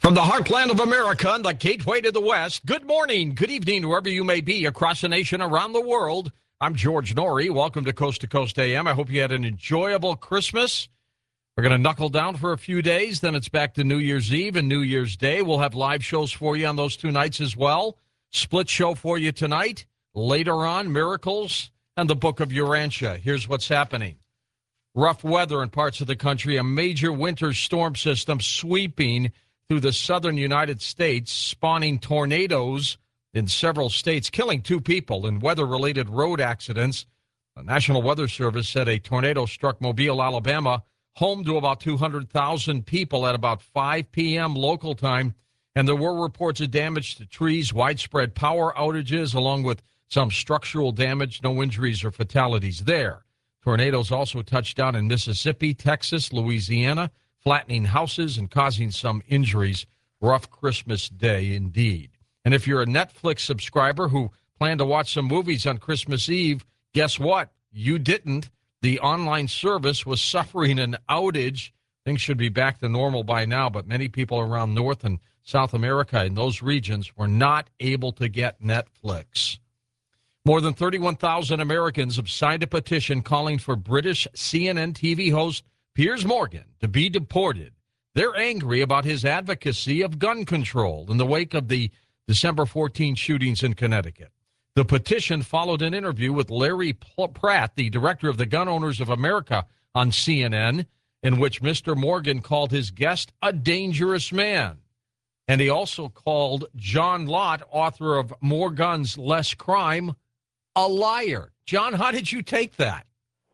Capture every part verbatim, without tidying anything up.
From the heartland of America and the gateway to the West, good morning, good evening, wherever you may be across the nation, around the world. I'm George Norrie. Welcome to Coast to Coast A M. I hope you had an enjoyable Christmas. We're going to knuckle down for a few days, then it's back to New Year's Eve and New Year's Day. We'll have live shows for you on those two nights as well. Split show for you tonight. Later on, Miracles and the Book of Urantia. Here's what's happening. Rough weather in parts of the country, a major winter storm system sweeping through the southern United States, spawning tornadoes in several states, killing two people in weather-related road accidents. The National Weather Service said a tornado struck Mobile, Alabama, home to about two hundred thousand people at about five p.m. local time. And there were reports of damage to trees, widespread power outages, along with some structural damage. No injuries or fatalities there. Tornadoes also touched down in Mississippi, Texas, Louisiana, flattening houses and causing some injuries. Rough Christmas day indeed. And if you're a Netflix subscriber who planned to watch some movies on Christmas Eve, guess what? You didn't. The online service was suffering an outage. Things should be back to normal by now, but many people around North and South America in those regions were not able to get Netflix. More than thirty-one thousand Americans have signed a petition calling for British C N N T V host Piers Morgan to be deported. They're angry about his advocacy of gun control in the wake of the December fourteenth shootings in Connecticut. The petition followed an interview with Larry Pratt, the director of the Gun Owners of America, on C N N, in which Mister Morgan called his guest a dangerous man. And he also called John Lott, author of More Guns, Less Crime, a liar. John, how did you take that?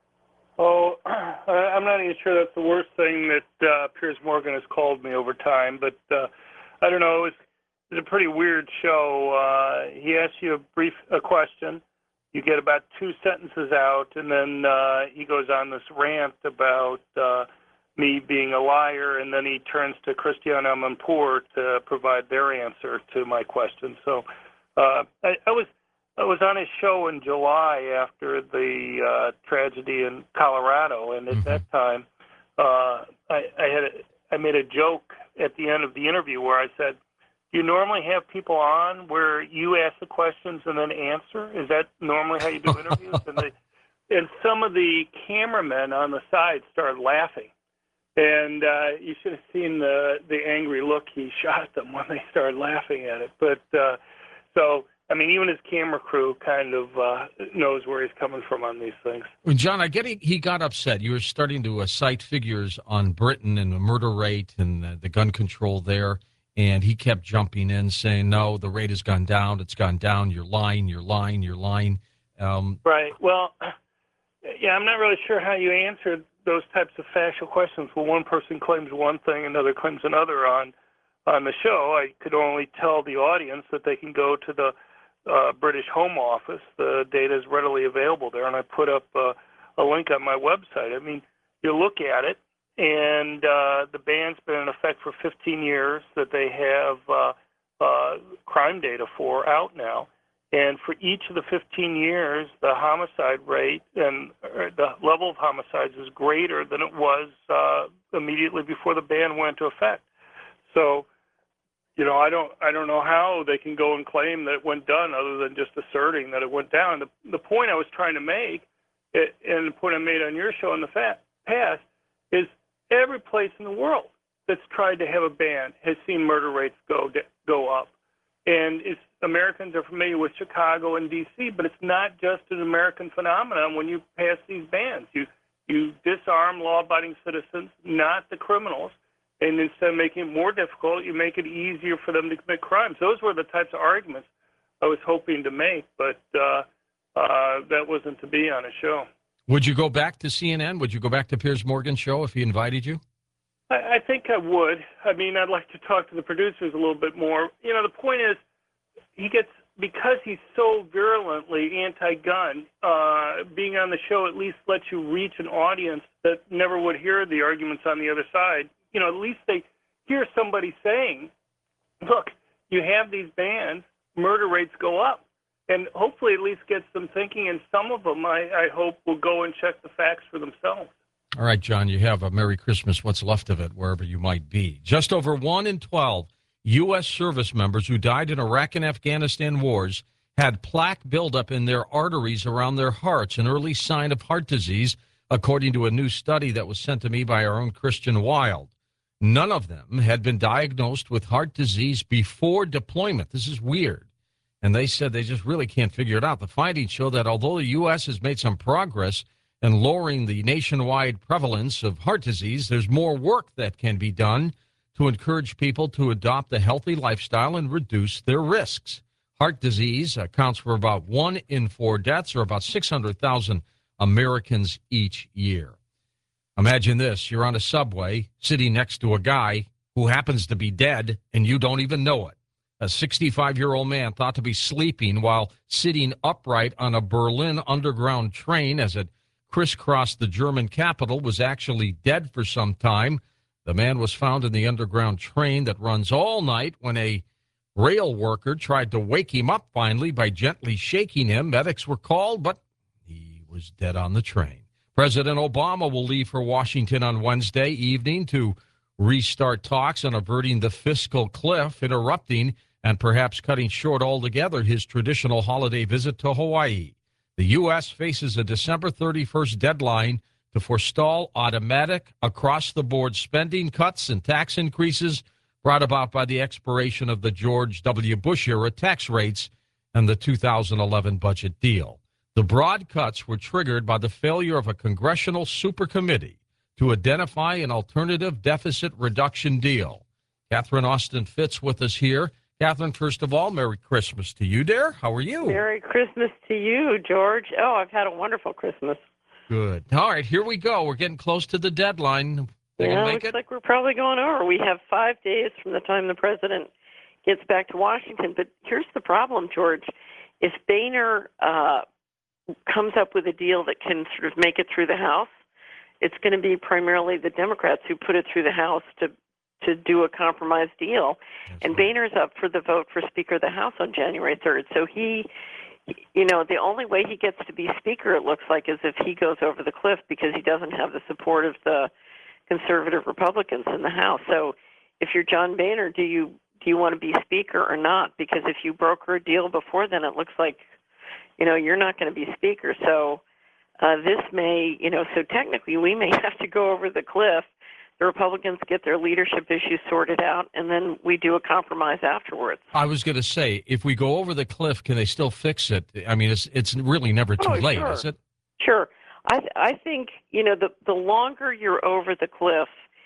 Oh, I'm not even sure that's the worst thing that uh, Piers Morgan has called me over time, but uh, I don't know. It was, it was a pretty weird show. Uh, he asks you a brief a question. You get about two sentences out, and then uh, he goes on this rant about uh, me being a liar, and then he turns to Christiane Amanpour to provide their answer to my question. So uh, I, I was... I was on his show in July after the uh, tragedy in Colorado, and at mm-hmm. that time, uh, I, I had a, I made a joke at the end of the interview where I said, "Do you normally have people on where you ask the questions and then answer? Is that normally how you do interviews?" and, the, and some of the cameramen on the side started laughing, and uh, you should have seen the the angry look he shot at them when they started laughing at it. But uh, so. I mean, even his camera crew kind of uh, knows where he's coming from on these things. John, I get he, he got upset. You were starting to uh, cite figures on Britain and the murder rate and uh, the gun control there, and he kept jumping in saying, no, the rate has gone down, it's gone down, you're lying, you're lying, you're lying. Um, right. Well, yeah, I'm not really sure how you answer those types of factual questions. Well, one person claims one thing, another claims another on, on the show. I could only tell the audience that they can go to the Uh, British Home Office. The data is readily available there, and I put up uh, a link on my website. I mean, you look at it, and uh, the ban's been in effect for fifteen years that they have uh, uh, crime data for out now. And for each of the fifteen years, the homicide rate and uh, the level of homicides is greater than it was uh, immediately before the ban went into effect. So, You know, I don't, I don't know how they can go and claim that it went down other than just asserting that it went down. The, the point I was trying to make, it, and the point I made on your show in the fa- past, is every place in the world that's tried to have a ban has seen murder rates go go up. And it's, Americans are familiar with Chicago and D C, but it's not just an American phenomenon when you pass these bans. You you disarm law-abiding citizens, not the criminals. And instead of making it more difficult, you make it easier for them to commit crimes. Those were the types of arguments I was hoping to make, but uh, uh, that wasn't to be on a show. Would you go back to C N N? Would you go back to Piers Morgan's show if he invited you? I, I think I would. I mean, I'd like to talk to the producers a little bit more. You know, the point is, he gets, because he's so virulently anti-gun, uh, being on the show at least lets you reach an audience that never would hear the arguments on the other side. You know, at least they hear somebody saying, look, you have these bans, murder rates go up. And hopefully at least gets them thinking, and some of them, I, I hope, will go and check the facts for themselves. All right, John, you have a Merry Christmas, what's left of it, wherever you might be. Just over one in twelve U S service members who died in Iraq and Afghanistan wars had plaque buildup in their arteries around their hearts, an early sign of heart disease, according to a new study that was sent to me by our own Christian Wild. None of them had been diagnosed with heart disease before deployment. This is weird. And they said they just really can't figure it out. The findings show that although the U S has made some progress in lowering the nationwide prevalence of heart disease, there's more work that can be done to encourage people to adopt a healthy lifestyle and reduce their risks. Heart disease accounts for about one in four deaths, or about six hundred thousand Americans each year. Imagine this. You're on a subway sitting next to a guy who happens to be dead, and you don't even know it. A sixty-five-year-old man thought to be sleeping while sitting upright on a Berlin underground train as it crisscrossed the German capital was actually dead for some time. The man was found in the underground train that runs all night when a rail worker tried to wake him up finally by gently shaking him. Medics were called, but he was dead on the train. President Obama will leave for Washington on Wednesday evening to restart talks on averting the fiscal cliff, interrupting and perhaps cutting short altogether his traditional holiday visit to Hawaii. The U S faces a December thirty-first deadline to forestall automatic, across-the-board spending cuts and tax increases brought about by the expiration of the George W. Bush-era tax rates and the two thousand eleven budget deal. The broad cuts were triggered by the failure of a congressional supercommittee to identify an alternative deficit reduction deal. Catherine Austin Fitts with us here. Catherine, first of all, Merry Christmas to you, dear. How are you? Merry Christmas to you, George. Oh, I've had a wonderful Christmas. Good. All right, here we go. We're getting close to the deadline. They yeah, can make looks it? like we're probably going over. We have five days from the time the president gets back to Washington. But here's the problem, George. If Boehner uh, comes up with a deal that can sort of make it through the House, it's going to be primarily the Democrats who put it through the House to to do a compromise deal. That's and right. Boehner's up for the vote for Speaker of the House on January third. So he, you know, the only way he gets to be Speaker, it looks like, is if he goes over the cliff because he doesn't have the support of the conservative Republicans in the House. So if you're John Boehner, do you do you want to be Speaker or not? Because if you broker a deal before then, it looks like, you know, you're not going to be Speaker. So uh, this may, you know, so technically we may have to go over the cliff. The Republicans get their leadership issues sorted out, and then we do a compromise afterwards. I was going to say, if we go over the cliff, can they still fix it? I mean, it's it's really never too Oh, late, sure. is it? Sure. I I think, you know, the the longer you're over the cliff,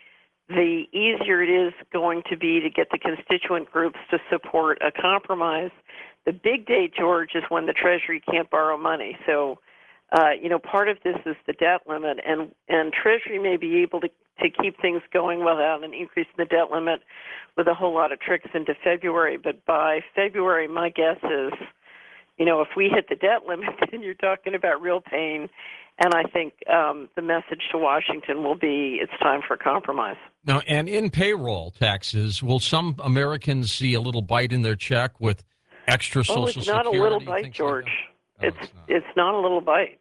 the easier it is going to be to get the constituent groups to support a compromise. The big day, George, is when the Treasury can't borrow money. So, uh, you know, part of this is the debt limit, and, and Treasury may be able to, to keep things going without an increase in the debt limit with a whole lot of tricks into February. But by February, my guess is, you know, if we hit the debt limit, then you're talking about real pain. And I think um, the message to Washington will be it's time for compromise. Now, and in payroll taxes, will some Americans see a little bite in their check with extra Social Oh, Security? it's not a little things bite, like George. that? Oh, it's it's not. it's not a little bite.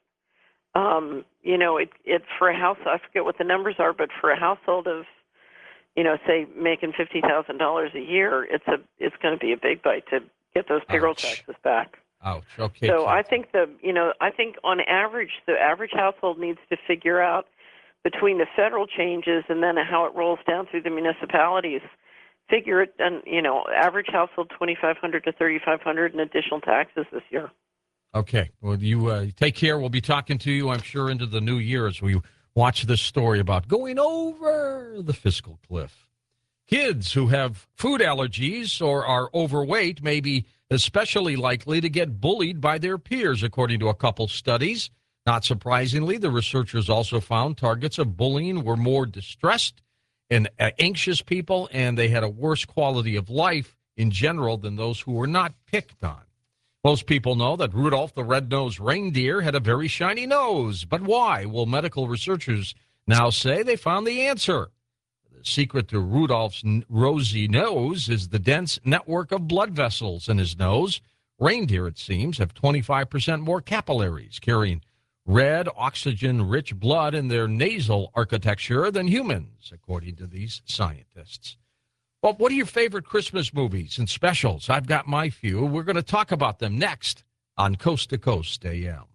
Um, you know, it it for a house. I forget what the numbers are, but for a household of, you know, say making fifty thousand dollars a year, it's a it's going to be a big bite to get those payroll Ouch. taxes back. Ouch. Okay. So I Catherine. think the you know I think on average the average household needs to figure out between the federal changes and then how it rolls down through the municipalities. Figure it, and you know, average household twenty-five hundred to thirty-five hundred in additional taxes this year. Okay. Well, you uh, take care. We'll be talking to you, I'm sure, into the new year as we watch this story about going over the fiscal cliff. Kids who have food allergies or are overweight may be especially likely to get bullied by their peers, according to a couple studies. Not surprisingly, the researchers also found targets of bullying were more distressed and uh, anxious people, and they had a worse quality of life in general than those who were not picked on. Most people know that Rudolph the Red-Nosed Reindeer had a very shiny nose. But why? Well, medical researchers now say they found the answer. The secret to Rudolph's rosy nose is the dense network of blood vessels in his nose. Reindeer, it seems, have twenty-five percent more capillaries carrying red, oxygen-rich blood in their nasal architecture than humans, according to these scientists. Well, what are your favorite Christmas movies and specials? I've got my few. We're going to talk about them next on Coast to Coast A M.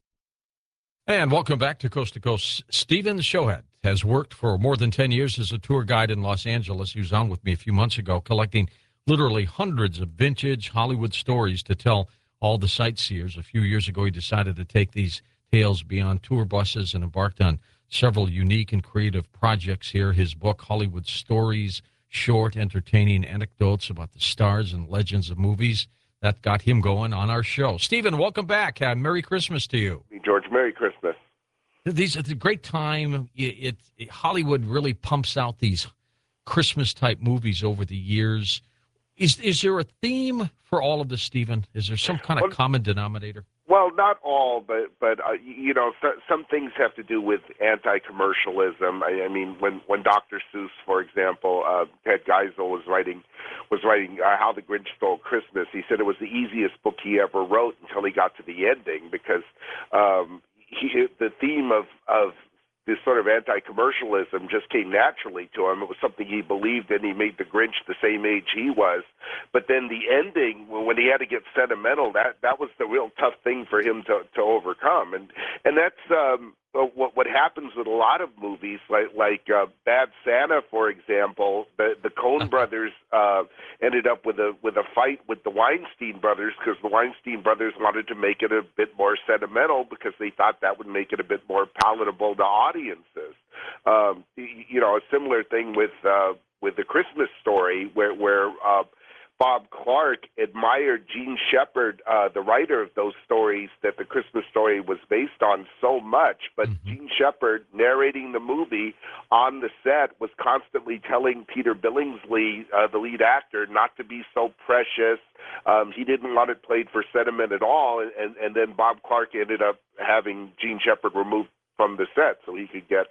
And welcome back to Coast to Coast. Stephen Shohet has worked for more than ten years as a tour guide in Los Angeles. He was on with me a few months ago, collecting literally hundreds of vintage Hollywood stories to tell all the sightseers. A few years ago, he decided to take these tales beyond tour buses and embarked on several unique and creative projects here. His book, Hollywood Stories, short, entertaining anecdotes about the stars and legends of movies. That got him going on our show. Stephen, welcome back. Uh, Merry Christmas to you. George, Merry Christmas. These it's a great time. It, it, it Hollywood really pumps out these Christmas-type movies over the years. Is is there a theme for all of this, Stephen? Is there some kind of well, common denominator? Well, not all, but but uh, you know, so, some things have to do with anti-commercialism. I, I mean, when when Doctor Seuss, for example, uh, Ted Geisel was writing was writing uh, How the Grinch Stole Christmas. He said it was the easiest book he ever wrote until he got to the ending, because um, he, the theme of of this sort of anti-commercialism just came naturally to him. It was something he believed in. He made the Grinch the same age he was. But then the ending, when he had to get sentimental, that, that was the real tough thing for him to, to overcome. And and that's um, what what happens with a lot of movies, like like uh, Bad Santa, for example. The the Coen brothers uh, ended up with a with a fight with the Weinstein brothers, because the Weinstein brothers wanted to make it a bit more sentimental, because they thought that would make it a bit more palatable to audiences. Um, you know, a similar thing with uh, with The Christmas Story, where where uh, Bob Clark admired Gene Shepard, uh, the writer of those stories that The Christmas Story was based on, so much. But mm-hmm. Gene Shepard, narrating the movie on the set, was constantly telling Peter Billingsley, uh, the lead actor, not to be so precious. Um, he didn't want it played for sentiment at all. And, and then Bob Clark ended up having Gene Shepard removed from the set so he could get,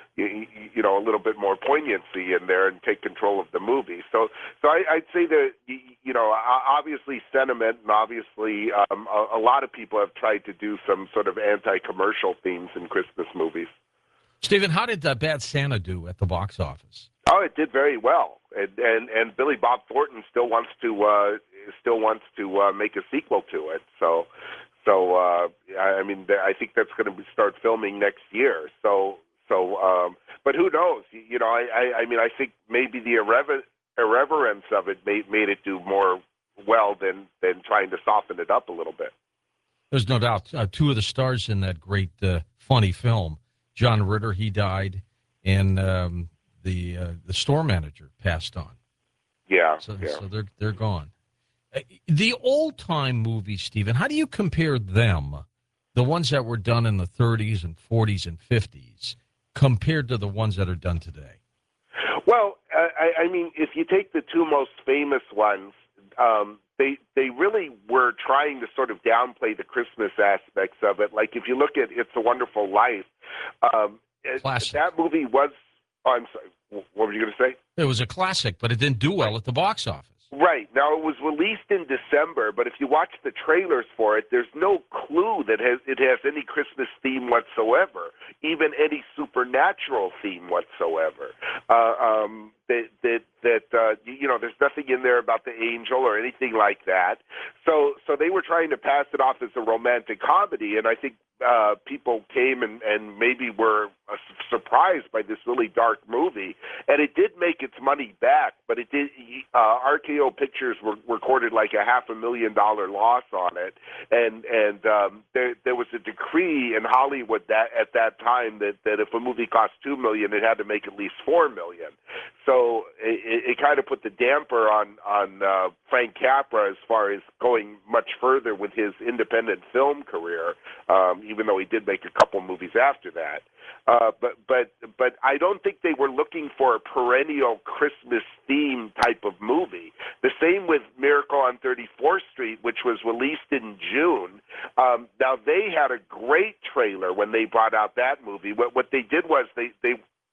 you know, a little bit more poignancy in there and take control of the movie. So, so I, I'd say that, you know, obviously sentiment, and obviously um, a, a lot of people have tried to do some sort of anti-commercial themes in Christmas movies. Stephen, how did uh, Bad Santa do at the box office? Oh, it did very well, and and, and Billy Bob Thornton still wants to uh, still wants to uh, make a sequel to it. So, so uh, I mean, I think that's going to start filming next year. So. So, um, but who knows? You know, I, I, I mean, I think maybe the irrever- irreverence of it made made it do more well than, than trying to soften it up a little bit. There's no doubt. Uh, two of the stars in that great, uh, funny film, John Ritter, he died, and um, the uh, the store manager passed on. Yeah, so, yeah. so they're they're gone. Uh, the old time movies, Stephen, how do you compare them, the ones that were done in the thirties and forties and fifties, compared to the ones that are done today? Well, I, I mean, if you take the two most famous ones, um, they they really were trying to sort of downplay the Christmas aspects of it. Like if you look at It's a Wonderful Life, um, that movie was. Oh, I'm sorry. What were you going to say? It was a classic, but it didn't do well at the box office. Right. Now, it was released in December, but if you watch the trailers for it, there's no clue that has, it has any Christmas theme whatsoever, even any supernatural theme whatsoever. Uh, um, that, that, that uh, you know, there's nothing in there about the angel or anything like that. So, so they were trying to pass it off as a romantic comedy, and I think uh, people came and, and maybe were uh, surprised by this really dark movie. And it did make its money back, but it did. Uh, R K O Pictures were, recorded like a half a million dollar loss on it, and and um, there there was a decree in Hollywood that at that time that, that if a movie cost two million, it had to make at least four million. So it, it kind of put the damper on on uh, Frank Capra as far as going much further with his independent film career. Um, even though he did make a couple movies after that. Uh, but but but I don't think they were looking for a perennial Christmas theme type of movie. The same with Miracle on thirty-fourth Street, which was released in June. Um, now, they had a great trailer when they brought out that movie. What, what they did was they, they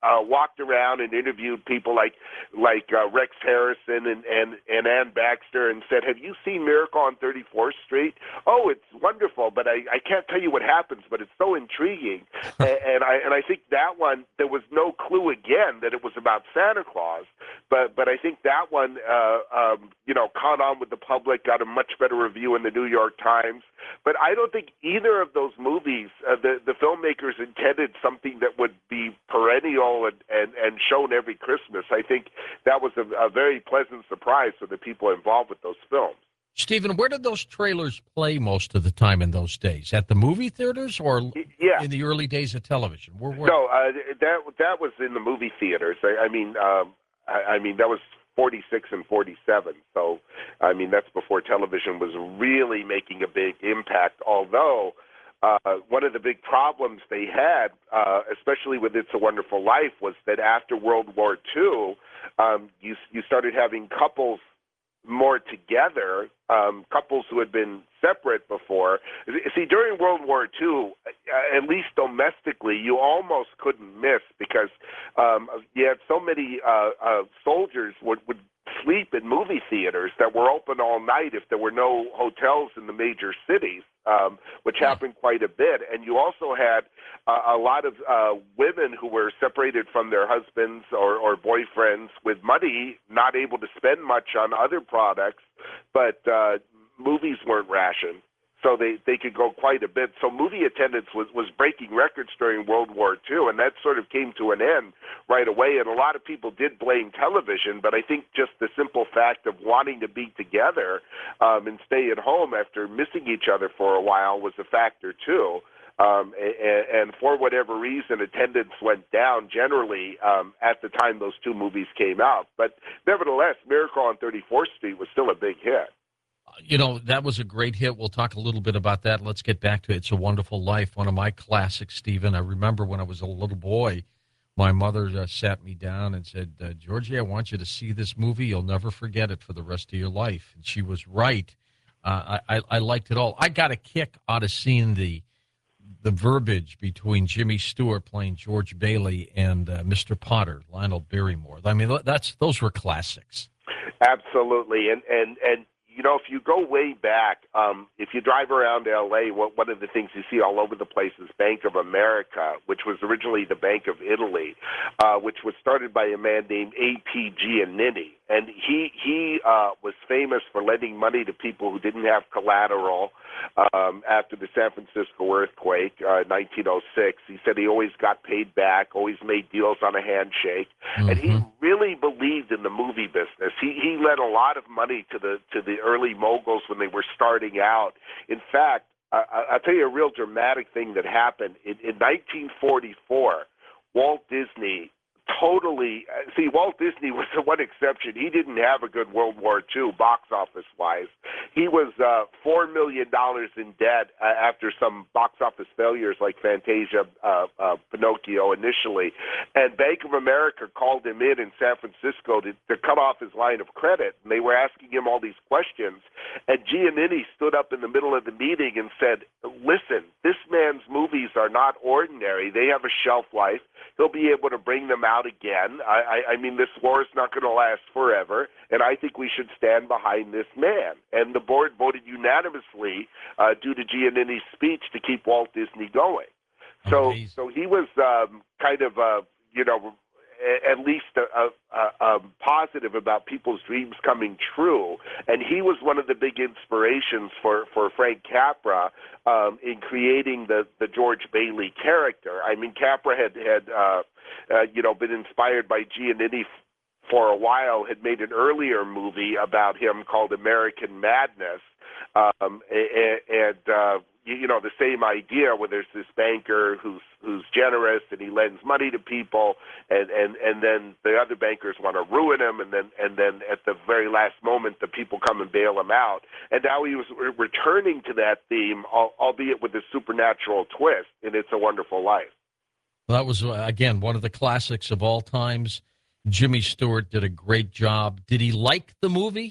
uh, walked around and interviewed people like like uh, Rex Harrison and, and, and Ann Baxter and said, have you seen Miracle on thirty-fourth Street? Oh, it's wonderful, but I, I can't tell you what happens, but it's so intriguing. and, and I and I think that one, there was no clue again that it was about Santa Claus, but but I think that one, uh, um, you know, caught on with the public, got a much better review in the New York Times. But I don't think either of those movies, uh, the, the filmmakers intended something that would be perennial and, and, and shown every Christmas. I think that was a, a very pleasant surprise for the people involved with those films. Stephen, where did those trailers play most of the time in those days? At the movie theaters or yeah. in the early days of television? Where were no, uh, that that was in the movie theaters. I, I mean, um, I, I mean that was forty-six and forty-seven. So, I mean, that's before television was really making a big impact. Although, uh, one of the big problems they had, uh, especially with It's a Wonderful Life, was that after World War Two, um, you you started having couples more together, um, couples who had been separate before. See, during World War Two, uh, at least domestically, you almost couldn't miss because um, you had so many uh, uh, soldiers would, would sleep in movie theaters that were open all night if there were no hotels in the major cities, um, which happened quite a bit. And you also had uh, a lot of uh, women who were separated from their husbands or, or boyfriends with money, not able to spend much on other products, but uh, movies weren't rationed. So they, they could go quite a bit. So movie attendance was, was breaking records during World War Two, and that sort of came to an end right away. And a lot of people did blame television, but I think just the simple fact of wanting to be together um, and stay at home after missing each other for a while was a factor too. Um, and, and for whatever reason, attendance went down generally um, at the time those two movies came out. But nevertheless, Miracle on thirty-fourth Street was still a big hit. You know, that was a great hit. We'll talk a little bit about that. Let's get back to It's a Wonderful Life, one of my classics, Stephen. I remember when I was a little boy, my mother uh, sat me down and said, uh, Georgie, I want you to see this movie. You'll never forget it for the rest of your life. And she was right. Uh, I, I, I liked it all. I got a kick out of seeing the the verbiage between Jimmy Stewart playing George Bailey and uh, Mister Potter, Lionel Barrymore. I mean, that's those were classics. Absolutely. And, and, and, you know, if you go way back, um, if you drive around L A, what, one of the things you see all over the place is Bank of America, which was originally the Bank of Italy, uh, which was started by a man named A P Giannini. And he he uh, was famous for lending money to people who didn't have collateral um, after the San Francisco earthquake, uh, nineteen oh six. He said he always got paid back, always made deals on a handshake, mm-hmm. and he really believed in the movie business. He he lent a lot of money to the to the early moguls when they were starting out. In fact, I, I'll tell you a real dramatic thing that happened in, in nineteen forty-four. Walt Disney. Totally. See, Walt Disney was the one exception. He didn't have a good World War Two box office-wise. He was uh, four million dollars in debt uh, after some box office failures like Fantasia, uh, uh, Pinocchio initially. And Bank of America called him in in San Francisco to, to cut off his line of credit. And they were asking him all these questions. And Giannini stood up in the middle of the meeting and said, listen, this man's movies are not ordinary. They have a shelf life. He'll be able to bring them out again. I, I, I mean, this war is not going to last forever, and I think we should stand behind this man. And the board voted unanimously uh, due to Giannini's speech to keep Walt Disney going. So, Amazing. so he was um, kind of, uh, you know, at least a, a, a positive about people's dreams coming true. And he was one of the big inspirations for, for Frank Capra um, in creating the, the George Bailey character. I mean, Capra had, had uh, uh, you know, been inspired by Giannini for a while, had made an earlier movie about him called American Madness. Um, and, and uh, you know, the same idea where there's this banker who's who's generous and he lends money to people, and, and, and then the other bankers want to ruin him, and then and then at the very last moment the people come and bail him out. And now he was re- returning to that theme, al- albeit with a supernatural twist in It's a Wonderful Life. Well, that was, again, one of the classics of all times. Jimmy Stewart did a great job. Did he like the movie?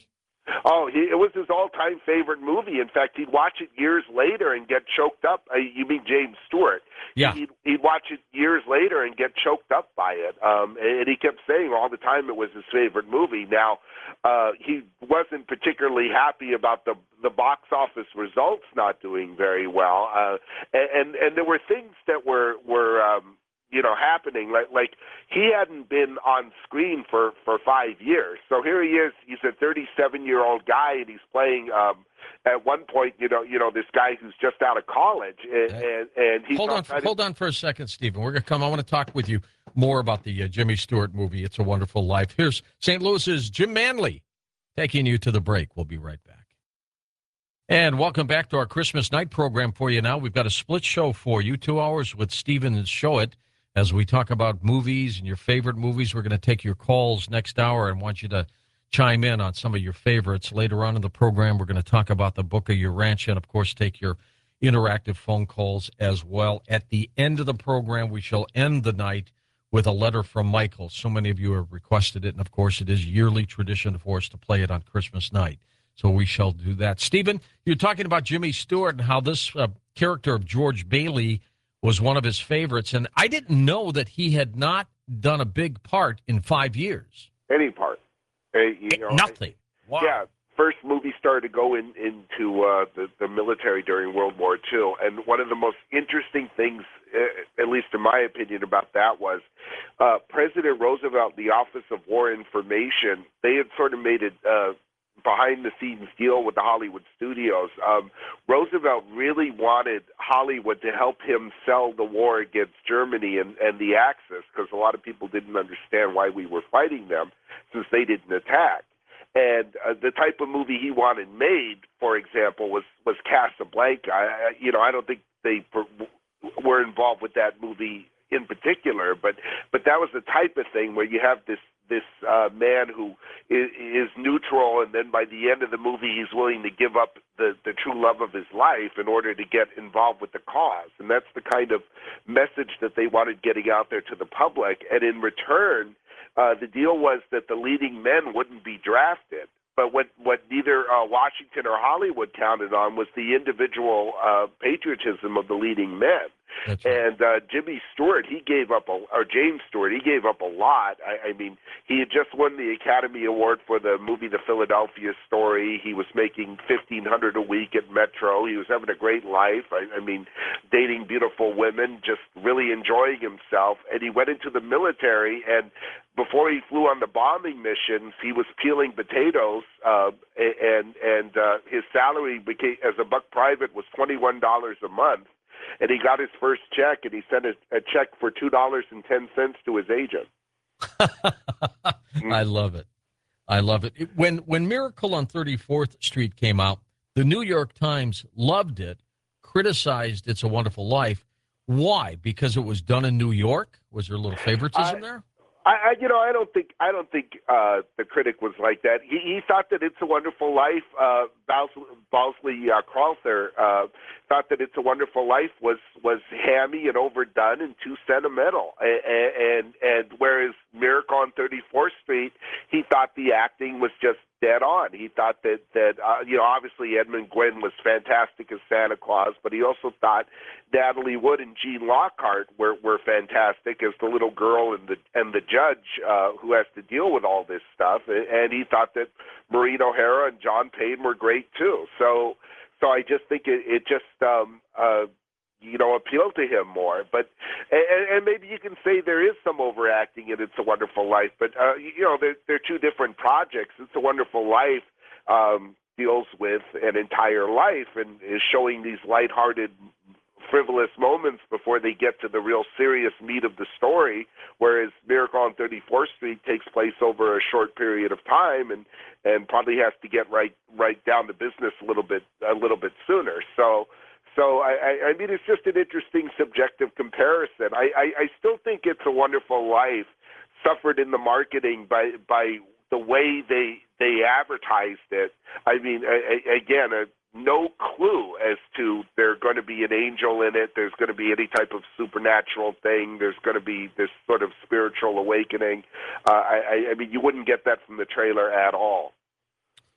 Oh, he, it was his all-time favorite movie. In fact, he'd watch it years later and get choked up. Uh, you mean James Stewart? Yeah. He'd, he'd watch it years later and get choked up by it. Um, and he kept saying all the time it was his favorite movie. Now, uh, he wasn't particularly happy about the the box office results not doing very well. Uh, and and there were things that were were. Um, you know, happening. Like, like he hadn't been on screen for, for five years. So here he is. He's a thirty-seven-year-old guy, and he's playing. Um, at one point, you know, you know, this guy who's just out of college, and and, and he's hold on, for, hold on for a second, Stephen. We're gonna come. I want to talk with you more about the uh, Jimmy Stewart movie. It's a Wonderful Life. Here's Saint Louis's Jim Manley taking you to the break. We'll be right back. And welcome back to our Christmas night program for you now. We've got a split show for you, two hours with Stephen and Showit. As we talk about movies and your favorite movies, we're going to take your calls next hour and want you to chime in on some of your favorites. Later on in the program, we're going to talk about the book of your ranch and, of course, take your interactive phone calls as well. At the end of the program, we shall end the night with a letter from Michael. So many of you have requested it, and, of course, it is yearly tradition for us to play it on Christmas night. So we shall do that. Stephen, you're talking about Jimmy Stewart and how this uh, character of George Bailey was one of his favorites, and I didn't know that he had not done a big part in five years. Any part. Uh, you know, Nothing. Wow. Yeah, first movie star to go in, into uh, the, the military during World War Two, and one of the most interesting things, uh, at least in my opinion, about that was uh, President Roosevelt, the Office of War Information, they had sort of made it uh, behind-the-scenes deal with the Hollywood studios. Um, Roosevelt really wanted Hollywood to help him sell the war against Germany and, and the Axis, because a lot of people didn't understand why we were fighting them since they didn't attack. And uh, the type of movie he wanted made, for example, was, was Casablanca. I, I, you know, I don't think they per, were involved with that movie in particular, but but that was the type of thing where you have this this uh, man who is, is neutral, and then by the end of the movie, he's willing to give up the, the true love of his life in order to get involved with the cause. And that's the kind of message that they wanted getting out there to the public. And in return, uh, the deal was that the leading men wouldn't be drafted. But what, what neither uh, Washington or Hollywood counted on was the individual uh, patriotism of the leading men. That's right. And uh, Jimmy Stewart, he gave up, a, or James Stewart, he gave up a lot. I, I mean, he had just won the Academy Award for the movie The Philadelphia Story. He was making fifteen hundred dollars a week at Metro. He was having a great life. I, I mean, dating beautiful women, just really enjoying himself. And he went into the military, and before he flew on the bombing missions, he was peeling potatoes, uh, and and uh, his salary became, as a buck private was twenty-one dollars a month. And he got his first check, and he sent a, a check for two dollars and ten cents to his agent. I love it. I love it. When when Miracle on thirty-fourth Street came out, the New York Times loved it, criticized It's a Wonderful Life. Why? Because it was done in New York? Was there a little favoritism I, there? I, I, you know, I don't think I don't think uh, the critic was like that. He, he thought that It's a Wonderful Life. Uh, Balsley uh, Crowther uh, thought that It's a Wonderful Life was was hammy and overdone and too sentimental. And and, and whereas Miracle on thirty-fourth Street, he thought the acting was just dead on. He thought that that uh, you know, obviously Edmund Gwenn was fantastic as Santa Claus, but he also thought Natalie Wood and Gene Lockhart were, were fantastic as the little girl and the and the judge uh, who has to deal with all this stuff. And he thought that Maureen O'Hara and John Payne were great too. So so I just think it, it just um, uh, you know, appeal to him more. But and, and maybe you can say there is some overacting in It's a Wonderful Life, but uh, you know, they're, they're two different projects. It's a Wonderful Life um, deals with an entire life and is showing these lighthearted, frivolous moments before they get to the real serious meat of the story, whereas Miracle on thirty-fourth Street takes place over a short period of time and, and probably has to get right right down to business a little bit a little bit sooner. So So, I, I mean, it's just an interesting subjective comparison. I, I, I still think It's a Wonderful Life suffered in the marketing by by the way they they advertised it. I mean, a, a, again, a, no clue as to there's going to be an angel in it, there's going to be any type of supernatural thing, there's going to be this sort of spiritual awakening. Uh, I, I mean, you wouldn't get that from the trailer at all.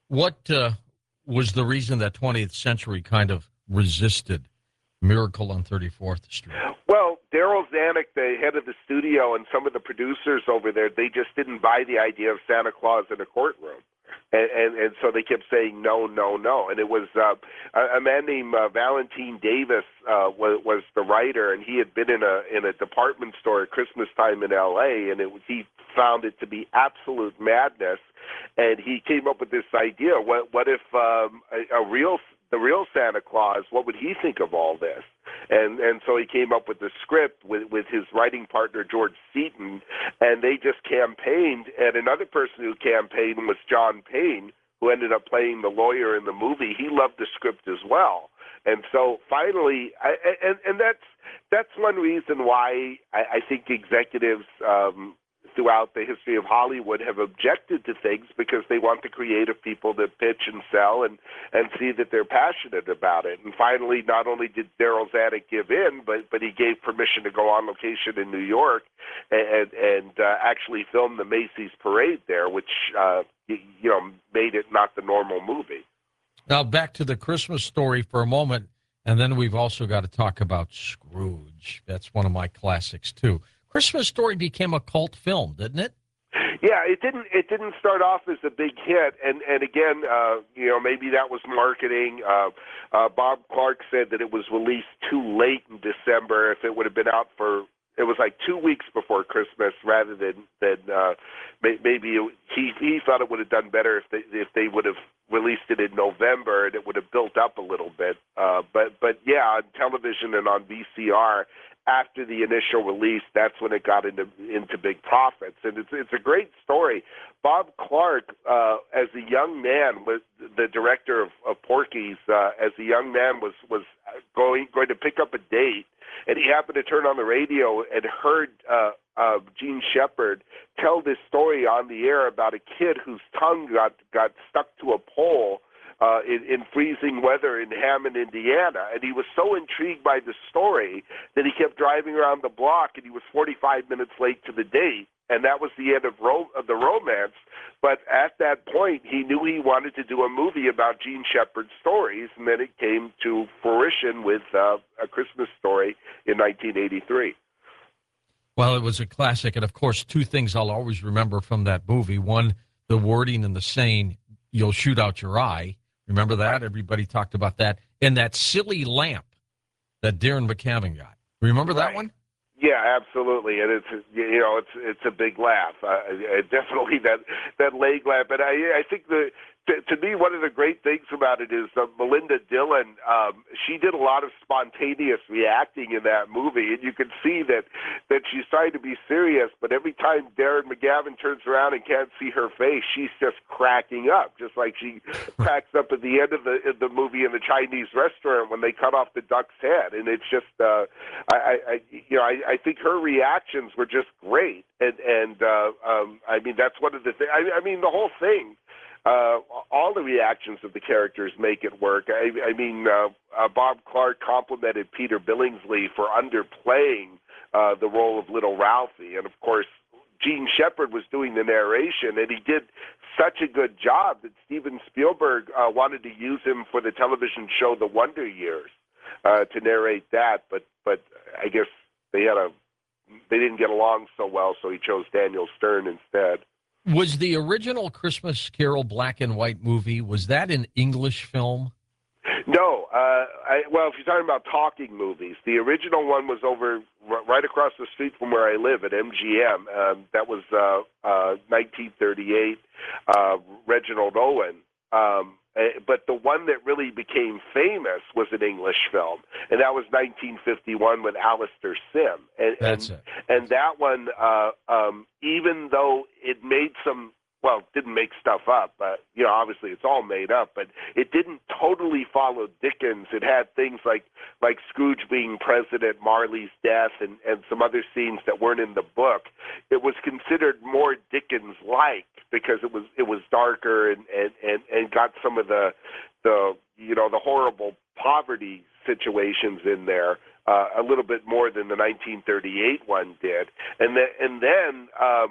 What uh, was the reason that twentieth Century kind of resisted Miracle on thirty-fourth Street? Well, Daryl Zanuck, the head of the studio, and some of the producers over there, they just didn't buy the idea of Santa Claus in a courtroom. And, and, and so they kept saying no, no, no. And it was uh, a, a man named uh, Valentine Davis uh, was, was the writer, and he had been in a in a department store at Christmas time in L A, and it, he found it to be absolute madness. And he came up with this idea: what what if um, a, a real the real Santa Claus? What would he think of all this? And and so he came up with the script with, with his writing partner, George Seaton, and they just campaigned. And another person who campaigned was John Payne, who ended up playing the lawyer in the movie. He loved the script as well. And so finally, I, and, and that's that's one reason why I, I think executives um, throughout the history of Hollywood have objected to things, because they want the creative people to pitch and sell and, and see that they're passionate about it. And finally, not only did Daryl Zanuck give in, but, but he gave permission to go on location in New York and, and uh, actually film the Macy's parade there, which, uh, you, you know, made it not the normal movie. Now, back to the Christmas Story for a moment, and then we've also got to talk about Scrooge. That's one of my classics, too. Christmas Story became a cult film, didn't it? Yeah, it didn't. It didn't start off as a big hit, and and again, uh, you know, maybe that was marketing. Uh, uh, Bob Clark said that it was released too late in December. If it would have been out for, it was like two weeks before Christmas, rather than than uh, maybe it, he he thought it would have done better if they if they would have released it in November, and it would have built up a little bit. Uh, but but yeah, on television and on V C R. After the initial release, that's when it got into into big profits, and it's it's a great story. Bob Clark, uh, as a young man, was the director of, of Porky's. Uh, as a young man, was was going going to pick up a date, and he happened to turn on the radio and heard uh, uh, Gene Shepard tell this story on the air about a kid whose tongue got got stuck to a pole. Uh, in, in freezing weather in Hammond, Indiana. And he was so intrigued by the story that he kept driving around the block, and he was forty-five minutes late to the date. And that was the end of, ro- of the romance. But at that point, he knew he wanted to do a movie about Gene Shepard's stories, and then it came to fruition with uh, A Christmas Story in nineteen eighty-three. Well, it was a classic. And, of course, two things I'll always remember from that movie. One, the wording and the saying, "You'll shoot out your eye." Remember that? Everybody talked about that. And that silly lamp that Darren McCavin got. Remember that right. one? Yeah, absolutely, and it's you know it's it's a big laugh. Uh, definitely that that leg lamp, and I I think the to, to me one of the great things about it is uh, Melinda Dillon. Um, she did a lot of spontaneous reacting in that movie, and you can see that that she's trying to be serious, but every time Darren McGavin turns around and can't see her face, she's just cracking up, just like she cracks up at the end of the of the movie in the Chinese restaurant when they cut off the duck's head, and it's just uh, I, I you know I. I think her reactions were just great, and and uh, um, I mean that's one of the things. I, I mean the whole thing, uh, all the reactions of the characters make it work. I, I mean uh, uh, Bob Clark complimented Peter Billingsley for underplaying uh, the role of Little Ralphie, and of course Gene Shepard was doing the narration, and he did such a good job that Steven Spielberg uh, wanted to use him for the television show The Wonder Years uh, to narrate that, but but I guess. They had a, they didn't get along so well, so he chose Daniel Stern instead. Was the original Christmas Carol black and white movie, was that an English film? No. Uh, I, well, if you're talking about talking movies, the original one was over r- right across the street from where I live at M G M. Um, that was uh, uh, nineteen thirty-eight, uh, Reginald Owen. Um, but the one that really became famous was an English film, and that was nineteen fifty-one with Alistair Sim. And, That's and, it. and that one, uh, um, even though it made some, well, didn't make stuff up, but, you know, obviously it's all made up, but it didn't totally follow Dickens. It had things like, like Scrooge being president, Marley's death, and, and some other scenes that weren't in the book. It was considered more Dickens-like because it was it was darker and, and, and, and got some of the, the, you know, the horrible poverty situations in there uh, a little bit more than the nineteen thirty-eight one did. And, the, and then... Um,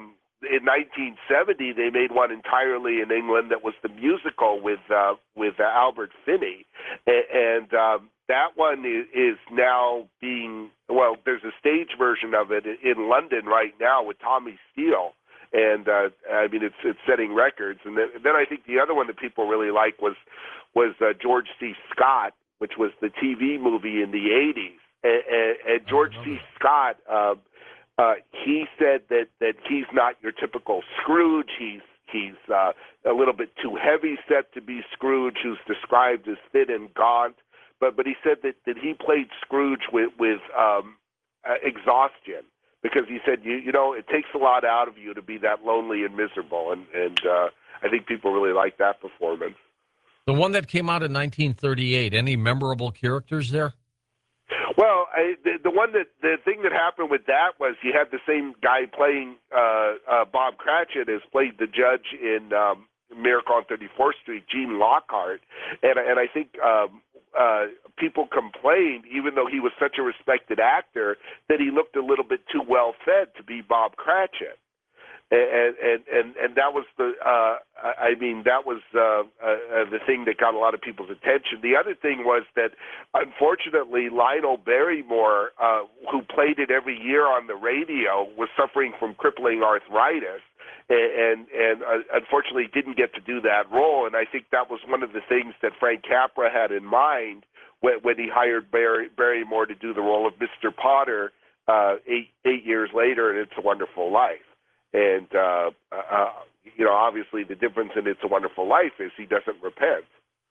in nineteen seventy, they made one entirely in England that was the musical with uh, with uh, Albert Finney, and, and um, that one is, is now being well. There's a stage version of it in London right now with Tommy Steele, and uh, I mean it's it's setting records. And then, then I think the other one that people really like was was uh, George C. Scott, which was the T V movie in the eighties, and, and, and George C. Scott. Uh, Uh, he said that, that he's not your typical Scrooge. He's he's uh, a little bit too heavy set to be Scrooge, who's described as thin and gaunt. But but he said that, that he played Scrooge with with um, uh, exhaustion, because he said you you know it takes a lot out of you to be that lonely and miserable, and and uh, I think people really like that performance. The one that came out in nineteen thirty-eight. Any memorable characters there? Well, I, the, the one that the thing that happened with that was you had the same guy playing uh, uh, Bob Cratchit as played the judge in um, Miracle on thirty-fourth Street, Gene Lockhart, and and I think um, uh, people complained, even though he was such a respected actor, that he looked a little bit too well fed to be Bob Cratchit. And, and and and that was the uh, I mean that was uh, uh, the thing that got a lot of people's attention. The other thing was that unfortunately Lionel Barrymore, uh, who played it every year on the radio, was suffering from crippling arthritis, and and, and uh, unfortunately didn't get to do that role. And I think that was one of the things that Frank Capra had in mind when, when he hired Barry, Barrymore to do the role of Mister Potter uh, eight eight years later in It's a Wonderful Life. And, uh, uh, you know, obviously the difference in It's a Wonderful Life is he doesn't repent.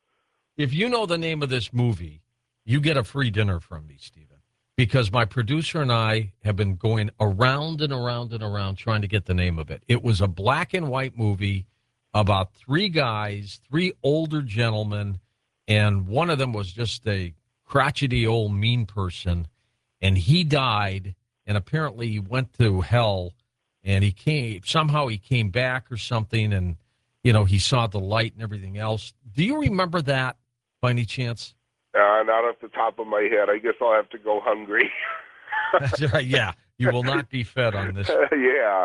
If you know the name of this movie, you get a free dinner from me, Stephen, because my producer and I have been going around and around and around trying to get the name of it. It was a black and white movie about three guys, three older gentlemen, and one of them was just a crotchety old mean person, and he died, and apparently he went to hell. And he came, somehow he came back or something, and, you know, he saw the light and everything else. Do you remember that by any chance? Uh, not off the top of my head. I guess I'll have to go hungry. Yeah, you will not be fed on this. yeah.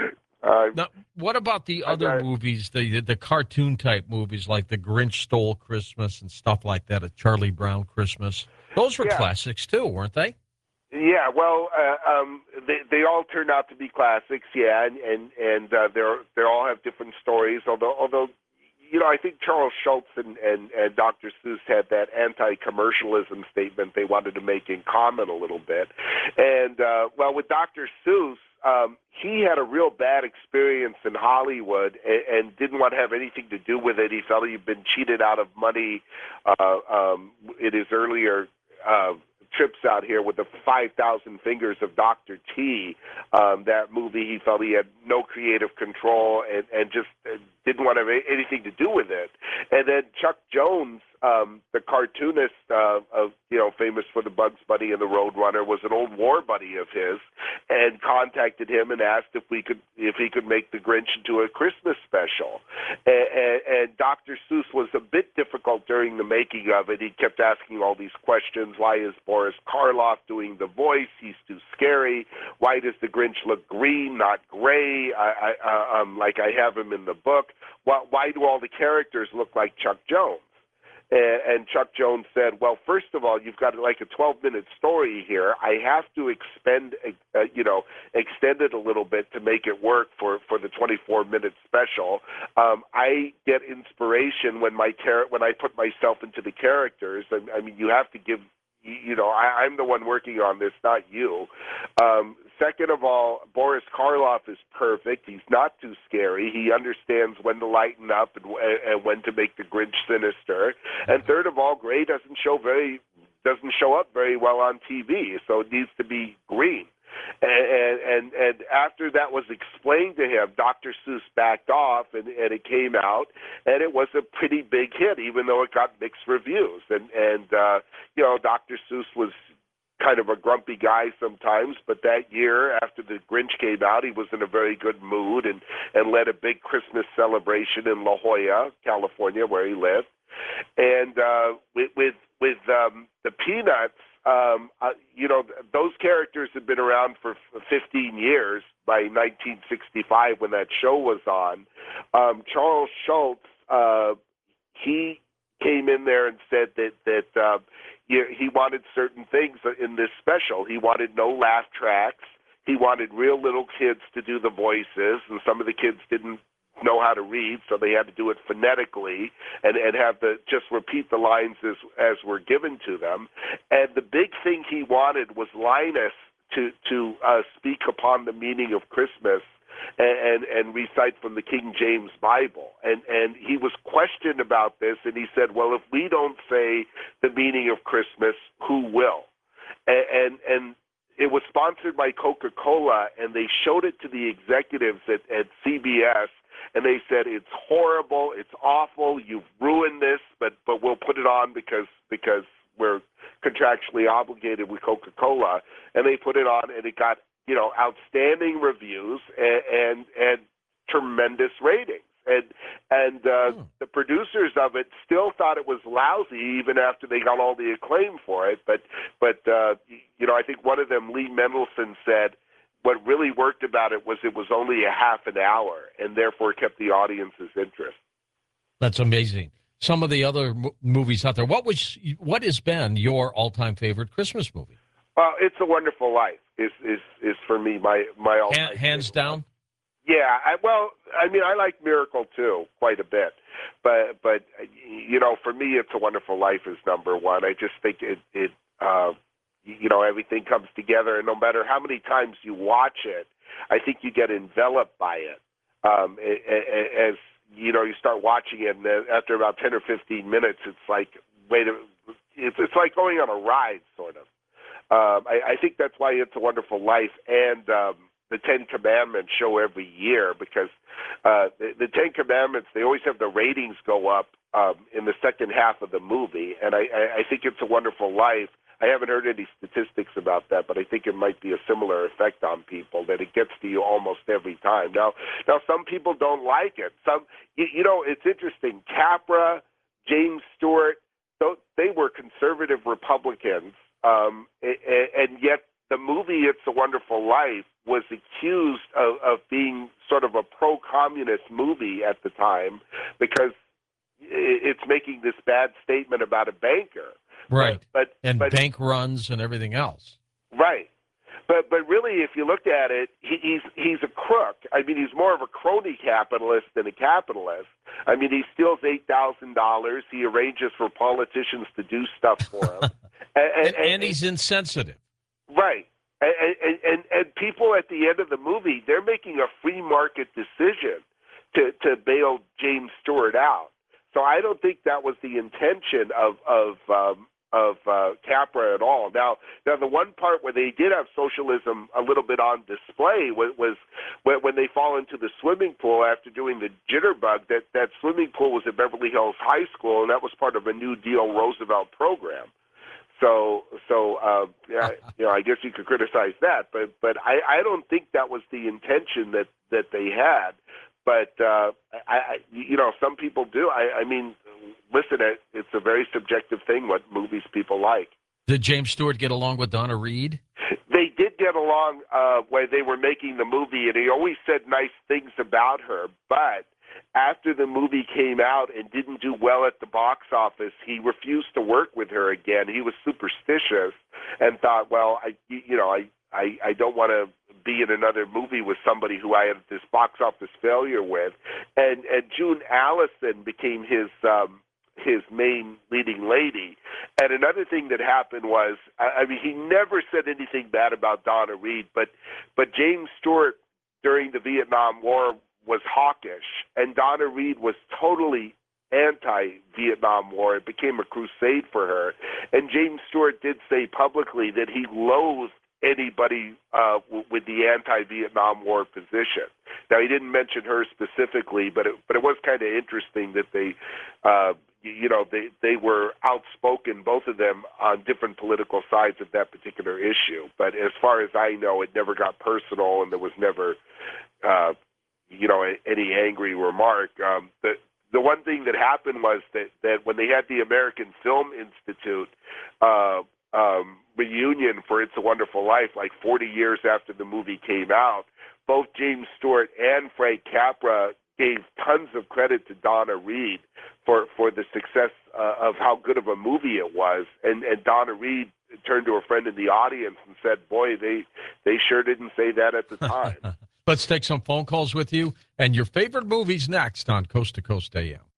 Uh, Now, what about the other I, movies, the the cartoon type movies like The Grinch Stole Christmas and stuff like that, A Charlie Brown Christmas? Those were yeah. classics too, weren't they? Yeah, well, uh, um, they they all turned out to be classics, yeah, and and, and uh, they're they all have different stories. Although although you know, I think Charles Schulz and, and, and Doctor Seuss had that anti-commercialism statement they wanted to make in common a little bit. And uh, well, with Doctor Seuss, um, he had a real bad experience in Hollywood and, and didn't want to have anything to do with it. He felt he'd been cheated out of money uh, um, in his earlier. Uh, trips out here with the five thousand Fingers of Doctor T. Um, that movie, he felt he had no creative control and, and just uh, didn't want to have anything to do with it. And then Chuck Jones, um, the cartoonist, uh, of, you know, famous for the Bugs Bunny and the Roadrunner, was an old war buddy of his, and contacted him and asked if we could, if he could make The Grinch into a Christmas special. And, and, and Doctor Seuss was a bit difficult during the making of it. He kept asking all these questions. Why is Boris Karloff doing the voice? He's too scary. Why does the Grinch look green, not gray, I, I, um, like I have him in the book? Why, why do all the characters look like Chuck Jones? And, and Chuck Jones said, well, first of all, you've got like a twelve-minute story here. I have to expend, uh, you know, extend it a little bit to make it work for, for the twenty-four minute special. Um, I get inspiration when my char- when I put myself into the characters. I, I mean, you have to give, you know, I, I'm the one working on this, not you. Um, second of all, Boris Karloff is perfect. He's not too scary. He understands when to lighten up and, and when to make the Grinch sinister. And third of all, Gray doesn't show very doesn't show up very well on T V, so it needs to be green. And, and and after that was explained to him, Doctor Seuss backed off, and, and it came out, and it was a pretty big hit, even though it got mixed reviews. And and uh, you know, Doctor Seuss was kind of a grumpy guy sometimes, but that year after the Grinch came out, he was in a very good mood and and led a big Christmas celebration in La Jolla, California, where he lived. And uh, with with with um, the Peanuts. um, uh, you know, those characters have been around for fifteen years by nineteen sixty-five when that show was on. Um, Charles Schultz, uh, he came in there and said that, that uh, he wanted certain things in this special. He wanted no laugh tracks. He wanted real little kids to do the voices, and some of the kids didn't know how to read, so they had to do it phonetically and, and have to just repeat the lines as, as were given to them. And the big thing he wanted was Linus to, to uh, speak upon the meaning of Christmas and, and, and recite from the King James Bible. And, and he was questioned about this, and he said, well, if we don't say the meaning of Christmas, who will? And, and, and it was sponsored by Coca-Cola, and they showed it to the executives at, at C B S, and they said, it's horrible, it's awful, you've ruined this, but, but we'll put it on because because we're contractually obligated with Coca-Cola. And they put it on, and it got, you know, outstanding reviews and and, and tremendous ratings. And and uh, hmm. the producers of it still thought it was lousy even after they got all the acclaim for it. But, but uh, you know, I think one of them, Lee Mendelson, said, what really worked about it was it was only a half an hour and therefore kept the audience's interest. That's amazing. Some of the other m- movies out there. What was what has been your all-time favorite Christmas movie? Well, It's a Wonderful Life is is, is for me my my all-time Han- hands favorite. down. Yeah, I, well, I mean, I like Miracle too quite a bit, but but you know, for me, It's a Wonderful Life is number one. I just think it it. Uh, You know, everything comes together, and no matter how many times you watch it, I think you get enveloped by it. Um, as you know, you start watching it, and after about ten or fifteen minutes, it's like, wait, a, it's it's like going on a ride, sort of. Um, I, I think that's why It's a Wonderful Life and um, the Ten Commandments show every year, because uh, the, the Ten Commandments, they always have the ratings go up um, in the second half of the movie, and I, I, I think It's a Wonderful Life. I haven't heard any statistics about that, but I think it might be a similar effect on people, that it gets to you almost every time. Now, now some people don't like it. Some, you, you know, it's interesting. Capra, James Stewart, they were conservative Republicans, um, and yet the movie It's a Wonderful Life was accused of, of being sort of a pro-communist movie at the time because it's making this bad statement about a banker. Right, but, but and but, bank runs and everything else. Right, but but really, if you looked at it, he, he's he's a crook. I mean, he's more of a crony capitalist than a capitalist. I mean, he steals eight thousand dollars. He arranges for politicians to do stuff for him, and, and, and, and he's insensitive. Right, and, and and and people at the end of the movie, they're making a free market decision to to bail James Stewart out. So I don't think that was the intention of of um, of uh, Capra at all. Now, now the one part where they did have socialism a little bit on display was, was when they fall into the swimming pool after doing the jitterbug. That that swimming pool was at Beverly Hills High School, and that was part of a New Deal Roosevelt program. So, so uh, yeah, you know, I guess you could criticize that, but but I, I don't think that was the intention that, that they had. But uh, I, I, you know, some people do. I, I mean, listen, it, it's a very subjective thing what movies people like. Did James Stewart get along with Donna Reed? They did get along uh, when they were making the movie, and he always said nice things about her. But after the movie came out and didn't do well at the box office, he refused to work with her again. He was superstitious and thought, well, I, you know, I, I, I don't want to be in another movie with somebody who I had this box office failure with. And and June Allison became his um, his main leading lady. And another thing that happened was, I, I mean, he never said anything bad about Donna Reed, but but James Stewart during the Vietnam War was hawkish, and Donna Reed was totally anti-Vietnam War. It became a crusade for her. And James Stewart did say publicly that he loathed anybody uh, w- with the anti-Vietnam War position. Now, he didn't mention her specifically, but it, but it was kind of interesting that they, uh, you know, they, they were outspoken, both of them, on different political sides of that particular issue. But as far as I know, it never got personal, and there was never, uh, you know, any angry remark. Um, the, the one thing that happened was that, that when they had the American Film Institute, uh, um, reunion for It's a Wonderful Life, like forty years after the movie came out, both James Stewart and Frank Capra gave tons of credit to Donna Reed for, for the success uh, of how good of a movie it was. And, and Donna Reed turned to a friend in the audience and said, boy, they, they sure didn't say that at the time. Let's take some phone calls with you and your favorite movies next on Coast to Coast A M.